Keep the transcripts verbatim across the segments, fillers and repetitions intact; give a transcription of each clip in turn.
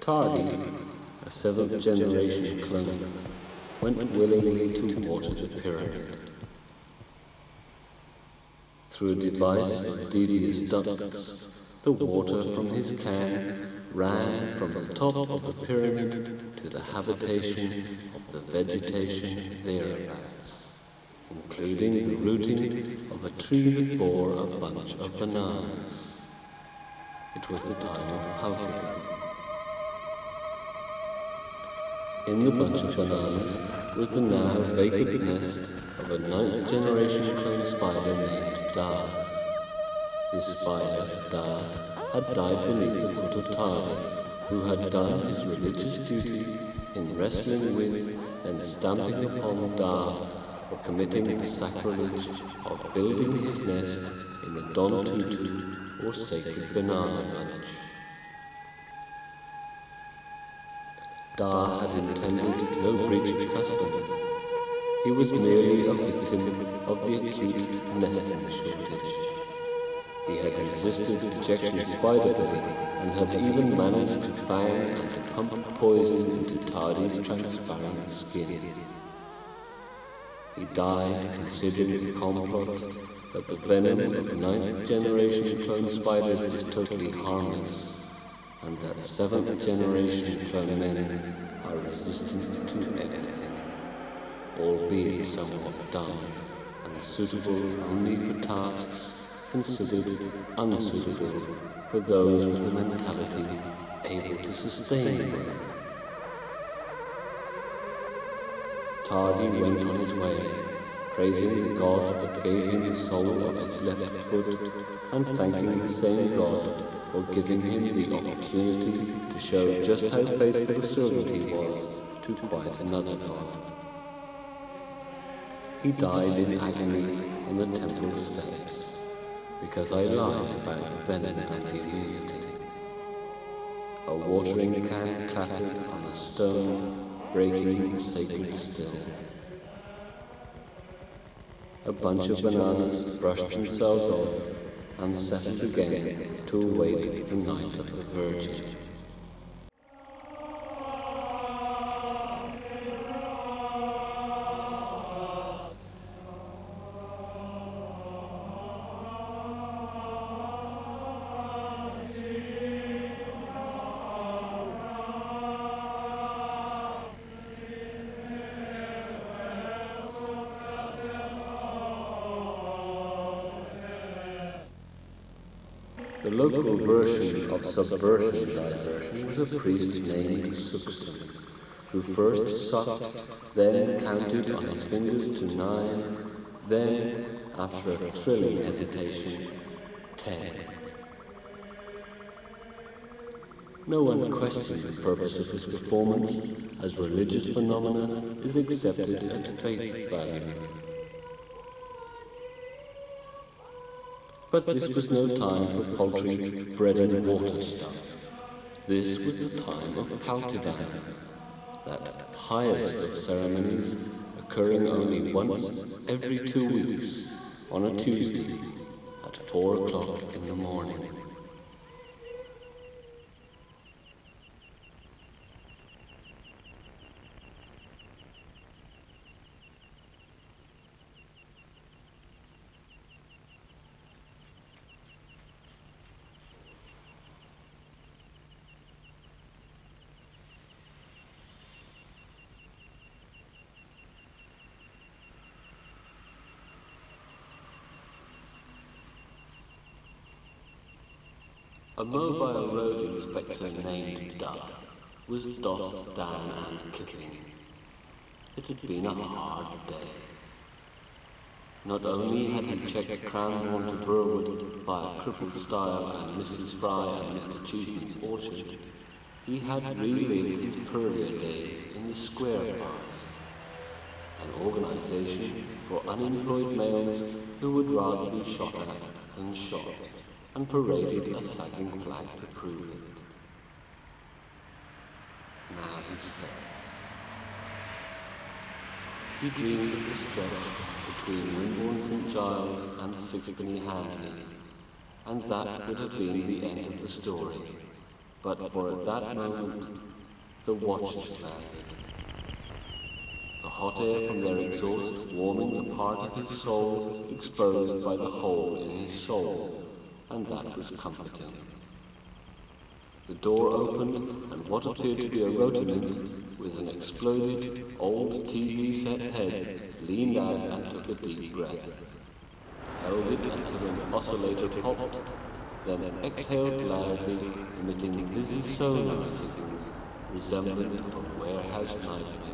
Tardy, a seventh generation clone, went willingly to water the pyramid. Through a device of devious ducts, the water from his can ran from the top of the pyramid to the habitation of the vegetation thereabouts, including the rooting of a tree that bore a bunch of bananas. It was the time of Paltigan. In the bunch of bananas was the now vacant nest of a ninth generation clone spider named Da. This spider, Da, had died beneath the foot of Tardy, who had done his religious duty in wrestling with and stamping upon Da for committing the sacrilege of building his nest in the Don Tutu, or sacred banana bunch. Da had intended no breach of custom. He was merely a victim of the acute nesting shortage. He had resisted ejection spider bait and had even managed to fang and to pump poison into Tardy's transparent skin. He died considering the complot that the venom of ninth generation clone spiders is totally harmless, and that seventh generation clone men are resistant to everything, albeit somewhat dumb and suitable only for tasks considered unsuitable for those with a mentality able to sustain work. Tardy went on his way, praising the God that gave him the sole of his left foot, and thanking the same God for giving him the opportunity to show just how faithful a servant he was to quite another God. He died in agony on the temple steps, because I lied about the venom and the immunity. A watering can clattered on a stone, breaking the sacred still. A bunch of bananas brushed themselves off and settled again to await the night of the Virgin. The local version of subversion diversion was a priest named Suxon, who first sucked, then counted on his fingers to nine, then, after a thrilling hesitation, ten. No one questioned the purpose of this performance, as religious phenomena is accepted at face value. But this was no time for paltry bread and water stuff. This was the time of Paltidan, that highest of ceremonies occurring only once every two weeks on a Tuesday at four o'clock in the morning. A mobile road inspector named Duff was dossed down and kicking. It had been a hard day. Not only had he checked Cranbourne to Burwood via Crippled Style and Missus Fry and Mister Cheeseman's orchard, he had relived his Purlier days in the Square Farms, an organisation for unemployed males who would rather be shot at than shot, and paraded a sagging flag to prove it. Now he slept. He dreamed of the stretch between Wimborne Saint Giles and Sixpenny Handley, and that would have been the end of the story. But for at that moment, the watchers landed. The hot air from their exhaust warming the part of his soul exposed by the hole in his soul, and that was comforting. The door opened, and what appeared to be a rotomint, with an exploded, old T V set head, leaned out and took a deep breath, held it until an oscillator popped, then exhaled loudly, emitting busy sonar signals resembling a warehouse nightmare.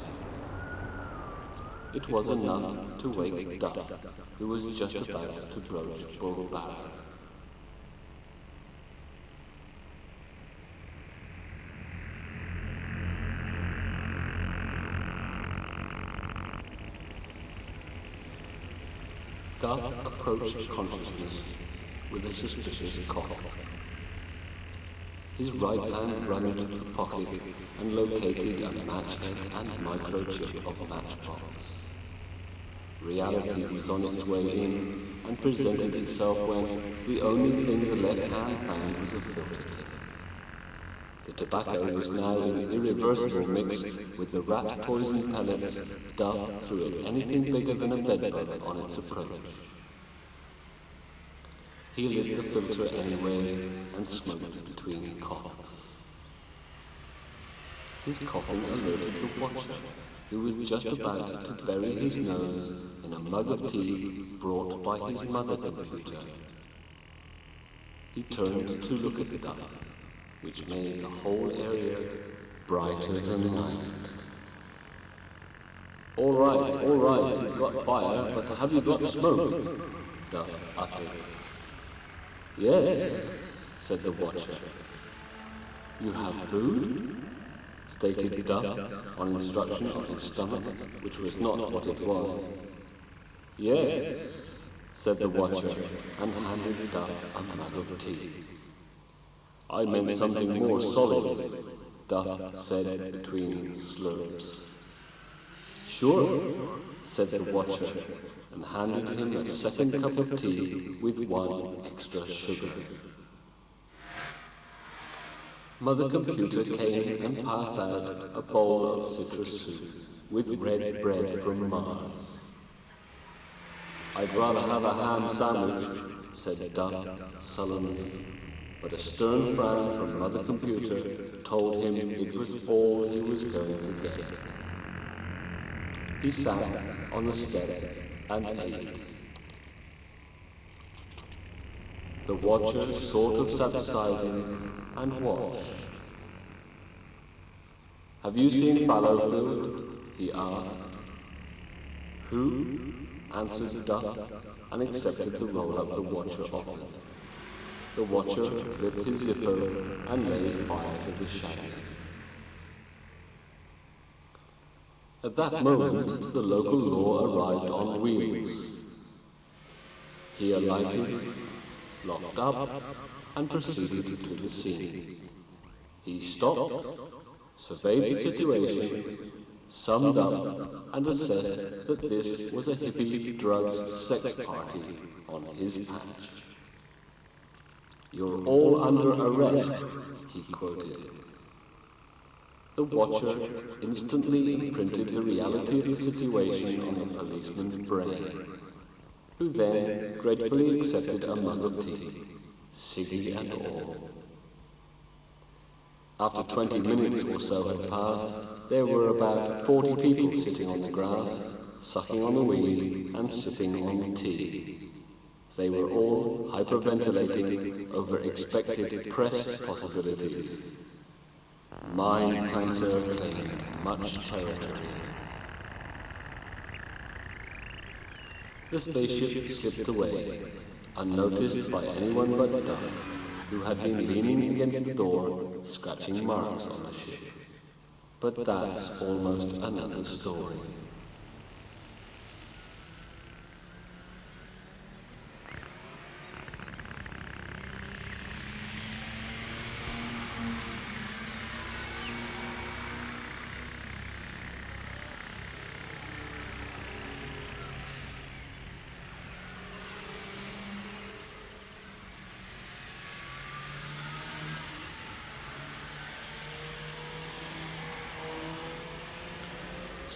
It was enough to wake Duff, who was just about to broach Bull Barrow. Duff approached consciousness with a suspicious cough. His right hand rummaged the pocket and located a match head and microchip of matchbox. Reality was on its way in and presented itself when the only thing the left hand found was a filter tip. The tobacco was now in irreversible mix with the rat poison pellets Duff threw at anything bigger than a bedbug on its approach. He lit the filter anyway and smoked between coughs. His coughing alerted the watcher, who was just about to bury his nose in a mug of tea brought by his mother computer. He turned to look at Duff, which made the whole area brighter than light. "All right, all right, you've got fire, but have you got smoke?" Duff uttered. "Yes," said the watcher. "You have food?" stated Duff, on instruction of his stomach, which was not what it was. "Yes," said the watcher, and handed Duff a mug of tea. "I meant something more solid," Duff said between slurps. "Sure," said the watcher, and handed him a second cup of tea with one extra sugar. Mother Computer came and passed out a bowl of citrus soup with red bread from Mars. "I'd rather have a ham sandwich," said Duff sullenly, but a stern frown from Mother Computer told him it was all he was going to get. He sat on the step and ate. The watcher sort of sat beside him and watched. "Have you seen Fallowfield?" he asked. "Who?" answered Duff, and accepted the roll-up the watcher offered. The watcher flipped his zipper and laid fire to the shadow. At that moment, the local law arrived on wheels. He alighted, locked up, and proceeded to the scene. He stopped, surveyed the situation, summed up, and assessed that this was a hippie drugs sex party on his patch. "You're all under arrest," he quoted. The watcher instantly imprinted the reality of the situation on the policeman's brain, who then gratefully accepted a mug of tea, ciggy and all. After twenty minutes or so had passed, there were about forty people sitting on the grass, sucking on the weed and sipping on the tea. They were all hyperventilating over expected press possibilities. Mind cancer claimed much territory. The spaceship slipped away, unnoticed by anyone but Duff, who had been leaning against the door, scratching marks on the ship. But that's almost another story.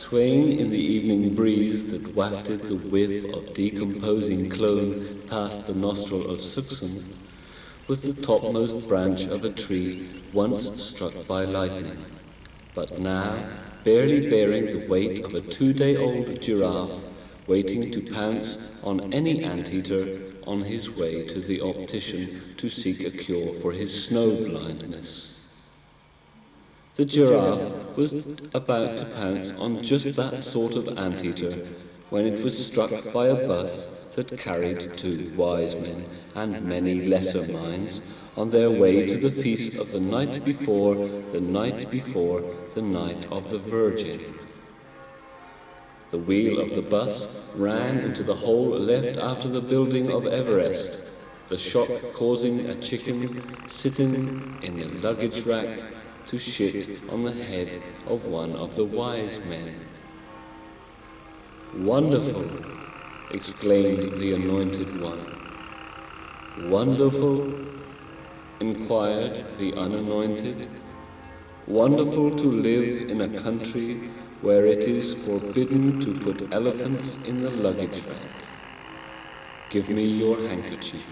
Swaying in the evening breeze that wafted the whiff of decomposing clone past the nostril of Suxon, was the topmost branch of a tree once struck by lightning, but now barely bearing the weight of a two-day-old giraffe waiting to pounce on any anteater on his way to the optician to seek a cure for his snow blindness. The giraffe was about to pounce on just that sort of anteater when it was struck by a bus that carried two wise men and many lesser minds on their way to the feast of the night before the night before the night of the Virgin. The wheel of the bus ran into the hole left after the building of Everest, the shock causing a chicken sitting in the luggage rack to shit on the head of one of the wise men. "Wonderful!" exclaimed the anointed one. "Wonderful?" inquired the unanointed. "Wonderful to live in a country where it is forbidden to put elephants in the luggage rack. Give me your handkerchief."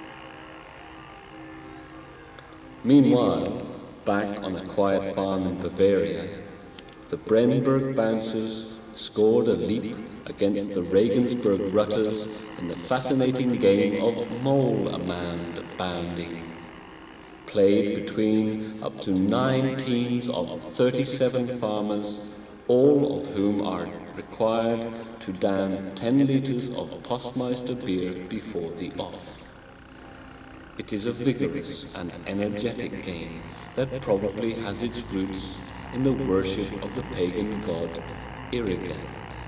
Meanwhile, back on a quiet farm in Bavaria, the Brennberg Bouncers scored a leap against the Regensburg Rutters in the fascinating game of mole-mound bounding, played between up to nine teams of thirty-seven farmers, all of whom are required to down ten litres of Postmeister beer before the off. It is a vigorous and energetic game that probably has its roots in the worship of the pagan god Irrigant.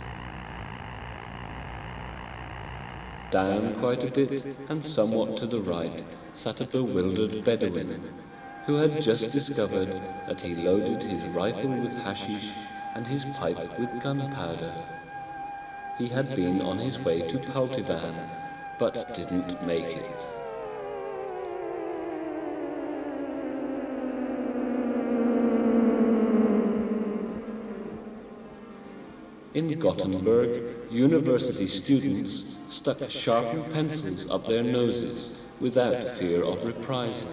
Down quite a bit and somewhat to the right sat a bewildered Bedouin who had just discovered that he loaded his rifle with hashish and his pipe with gunpowder. He had been on his way to Paltivan, but didn't make it. In Gothenburg, university students stuck sharpened pencils up their noses without fear of reprisal.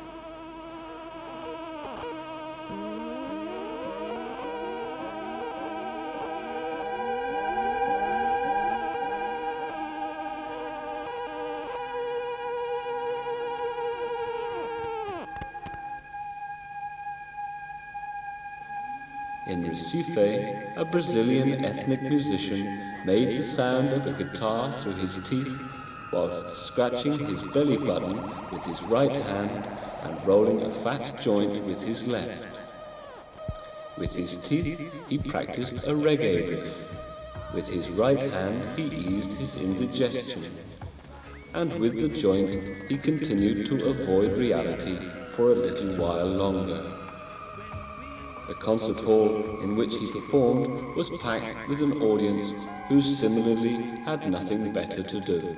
In Recife, a Brazilian ethnic musician made the sound of a guitar through his teeth whilst scratching his belly button with his right hand and rolling a fat joint with his left. With his teeth, he practiced a reggae riff. With his right hand, he eased his indigestion. And with the joint, he continued to avoid reality for a little while longer. The concert hall in which he performed was packed with an audience who similarly had nothing better to do.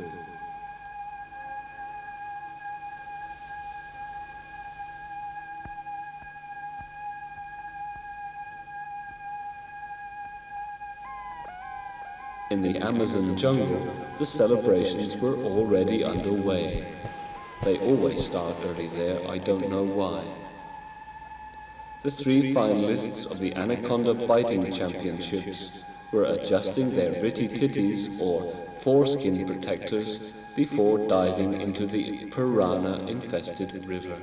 In the Amazon jungle, the celebrations were already underway. They always start early there, I don't know why. The three finalists of the Anaconda Biting Championships were adjusting their ritty titties or foreskin protectors before diving into the piranha-infested river.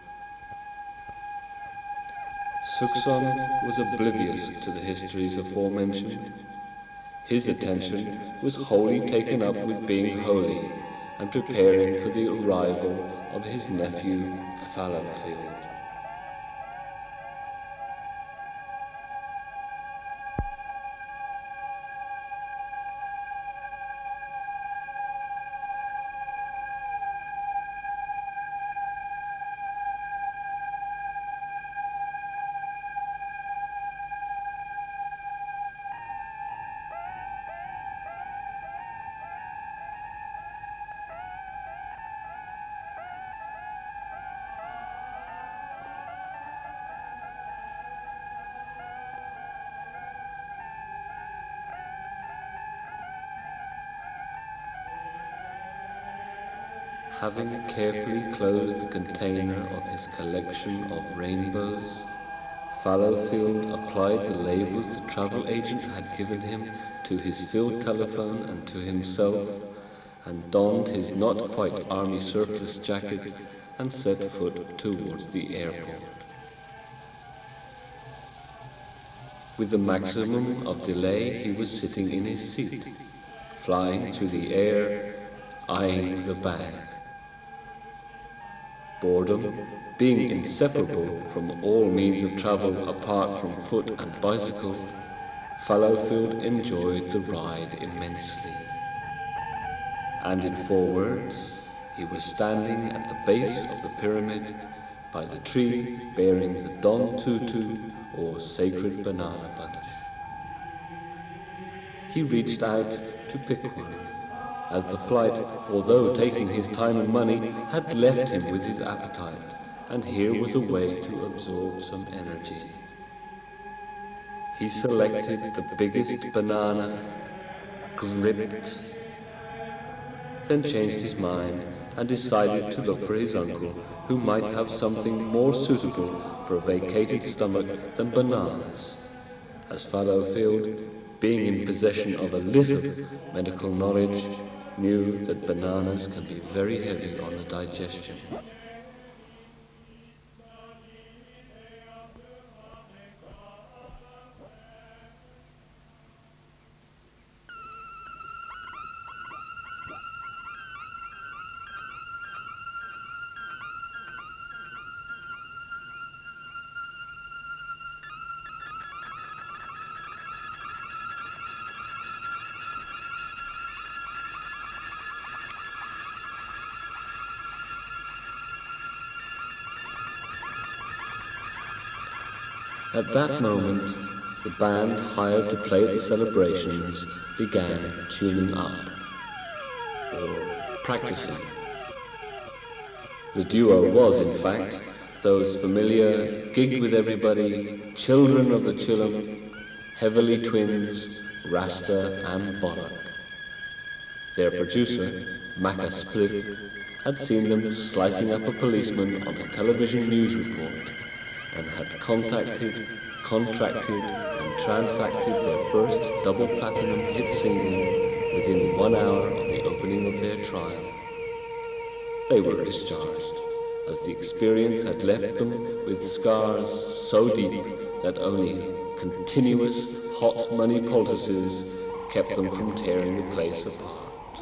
Suxon was oblivious to the histories aforementioned. His attention was wholly taken up with being holy and preparing for the arrival of his nephew Fallowfield. Having carefully closed the container of his collection of rainbows, Fallowfield applied the labels the travel agent had given him to his field telephone and to himself, and donned his not quite army surplus jacket and set foot towards the airport. With the maximum of delay, he was sitting in his seat, flying through the air, eyeing the bag. Boredom, being inseparable from all means of travel apart from foot and bicycle, Fallowfield enjoyed the ride immensely. And in four words, he was standing at the base of the pyramid by the tree bearing the Don Tutu or sacred banana bunch. He reached out to pick one, as the flight, although taking his time and money, had left him with his appetite, and here was a way to absorb some energy. He selected the biggest banana, gripped, then changed his mind and decided to look for his uncle, who might have something more suitable for a vacated stomach than bananas, as Fallowfield, being in possession of a little medical knowledge, knew that bananas can be very heavy on the digestion. At that moment, the band hired to play the celebrations began tuning up, or practicing. The duo was, in fact, those familiar gig with everybody, children of the Chillum, Heavily twins, Rasta and Bollock. Their producer, Macca Spliff, had seen them slicing up a policeman on a television news report, and had contacted, contracted, and transacted their first double platinum hit single within one hour of the opening of their trial. They were discharged, as the experience had left them with scars so deep that only continuous hot money poultices kept them from tearing the place apart.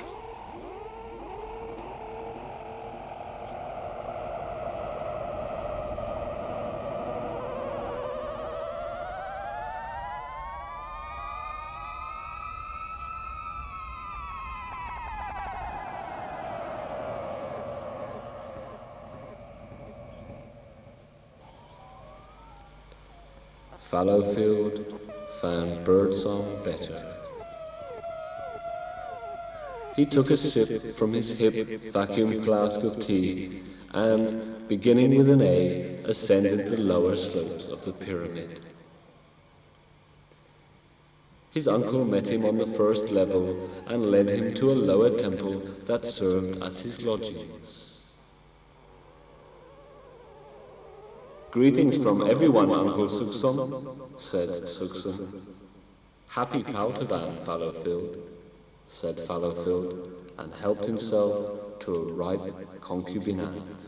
Fallowfield found birdsong better. He took a sip from his hip vacuum flask of tea and, beginning with an A, ascended the lower slopes of the pyramid. His uncle met him on the first level and led him to a lower temple that served as his lodgings. "Greetings from everyone, Uncle Suxon," said Suxon. "Happy Paltavan, Fallowfield," said Fallowfield, and helped himself to a ripe concubinate.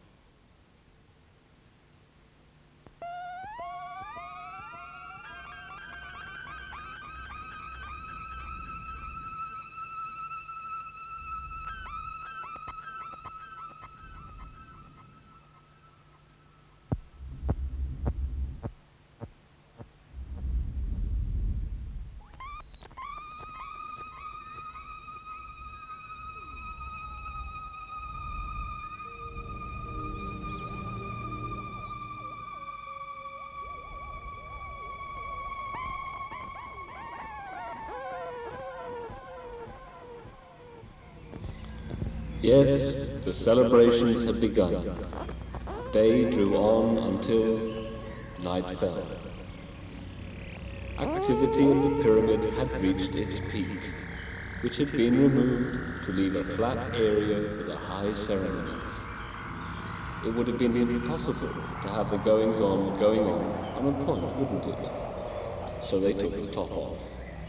Yes, the celebrations had begun. Day drew on until night fell. Activity in the pyramid had reached its peak, which had been removed to leave a flat area for the high ceremonies. It would have been impossible to have the goings-on going on on a point, wouldn't it? So they took the top off.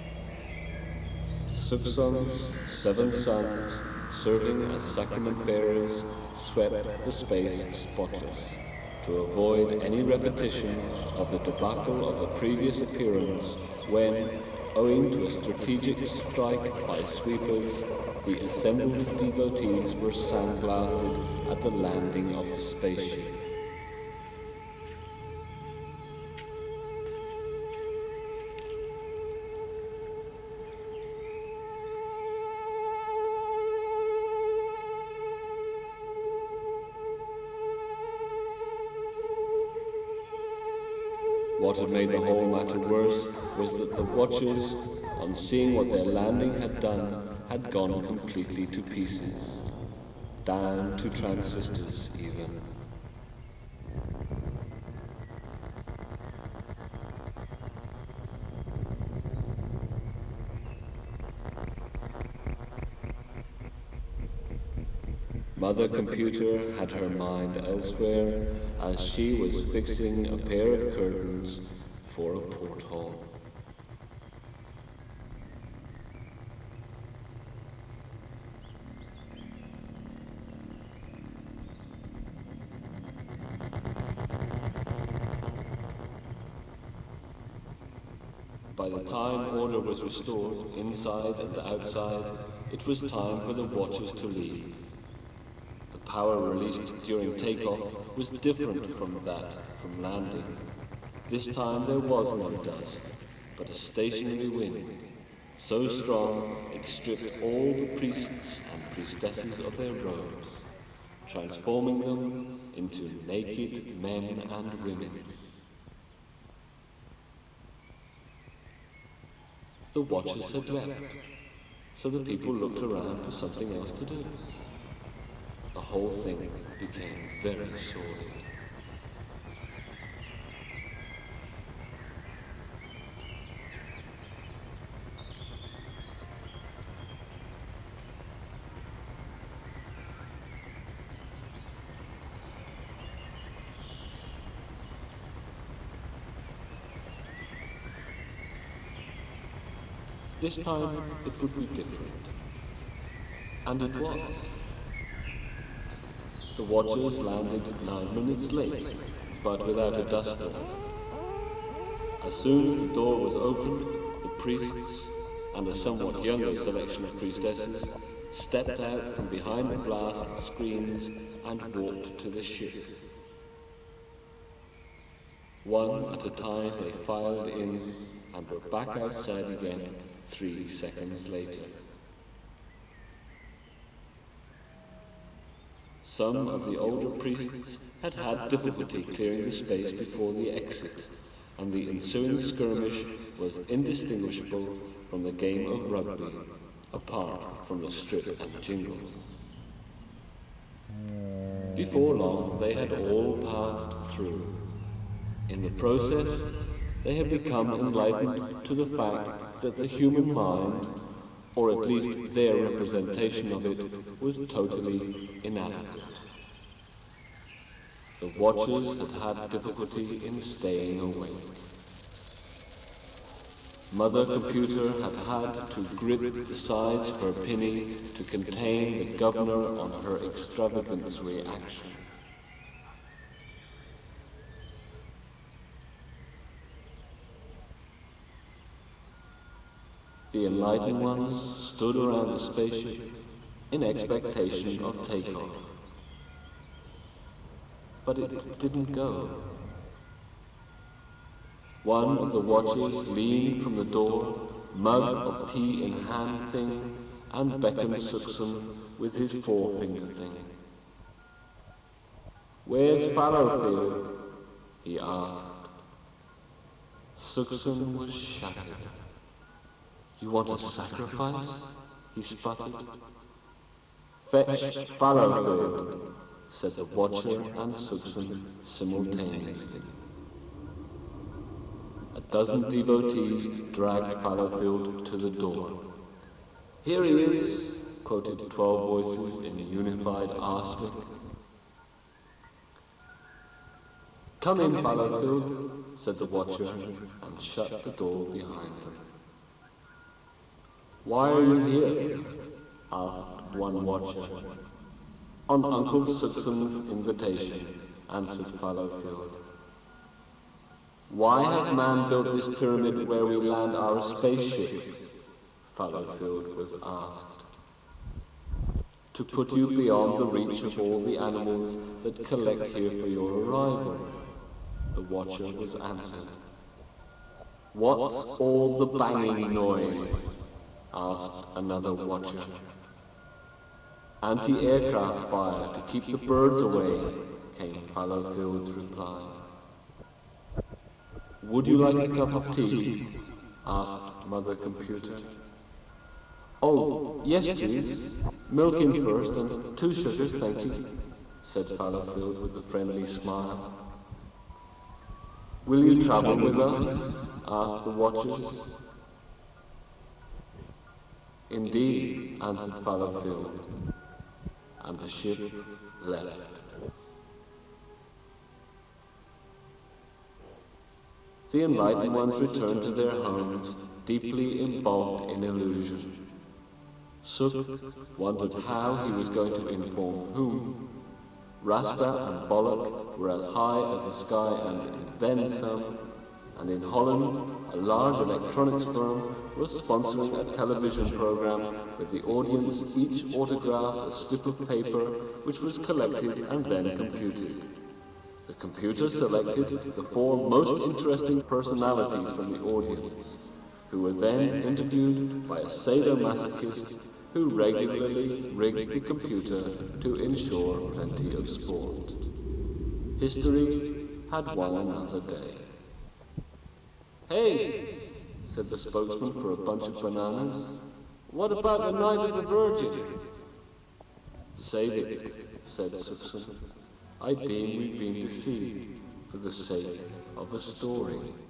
Sukson's seven sons, serving as sacrament bearers, swept the space spotless, to avoid any repetition of the debacle of the previous appearance when, owing to a strategic strike by sweepers, the assembled devotees were sandblasted at the landing of the spaceship. What had made the whole matter worse was that the watchers, on seeing what their landing had done, had gone completely to pieces, down to transistors even. Mother Computer had her mind elsewhere as she was fixing a pair of curtains for a porthole. By the time order was restored, inside and outside, it was time for the watchers to leave. The power released during takeoff was different from that from landing. This time there was no dust, but a stationary wind, so strong it stripped all the priests and priestesses of their robes, transforming them into naked men and women. The watchers had left, so the people looked around for something else to do. The whole thing became very sordid. This time it would be different. And it was. The watchers landed nine minutes late, but without a dust storm. As soon as the door was opened, the priests, and a somewhat younger selection of priestesses, stepped out from behind the glass screens and walked to the ship. One at a time they filed in and were back outside again three seconds later. Some of the older priests had had difficulty clearing the space before the exit, and the ensuing skirmish was indistinguishable from the game of rugby, apart from the strip and jingle. Before long, they had all passed through. In the process, they had become enlightened to the fact that the human mind, or at least their representation of it, was totally inadequate. The watchers had had difficulty in staying awake. Mother Computer had had to grip the sides of her pinny to contain the governor on her extravagance reaction. The enlightened ones stood around the spaceship in expectation of takeoff. But it didn't go. One of the watchers leaned from the door, mug of tea in hand thing, and beckoned Suxon with his forefinger thing. "Where's Fallowfield?" he asked. Suxon was shattered. "You want a sacrifice?" he sputtered. "Fetch Fallowfield," said the watcher and Suxon simultaneously. A dozen devotees dragged Fallowfield to the door. Here he is, quoted twelve voices in unified arsenic. Come in, Fallowfield, said the watcher, and shut the door behind them. Why are you here? Asked one watcher. On Uncle Suxon's invitation, answered Fallowfield. Why has man built this pyramid where we land our spaceship? Fallowfield was asked. To put you beyond the reach of all the animals that collect here for your arrival, the watcher was answered. What's all the banging noise? Asked another watcher. Anti-aircraft fire to keep the birds away, came Fallowfield's reply. Would you like a cup of tea? Asked Mother Computer. Oh, yes please. Milk in first and two sugars, thank you, said Fallowfield with a friendly smile. Will you travel with us? Asked the watchers. Indeed, answered Fallowfield, and the ship left. The enlightened ones returned to their homes, deeply involved in illusion. Suk wondered how he was going to inform whom. Rasta and Bollock were as high as the sky and then some, and in Holland, a large electronics firm was sponsoring a television program with the audience each autographed a slip of paper which was collected and then computed. The computer selected the four most interesting personalities from the audience, who were then interviewed by a sadomasochist who regularly rigged the computer to ensure plenty of sport. History had one another day. Hey, said the spokesman for a bunch of bananas, what about the Night of the Virgin? Save it, said Suxon. I deem we've been deceived for the sake of a story.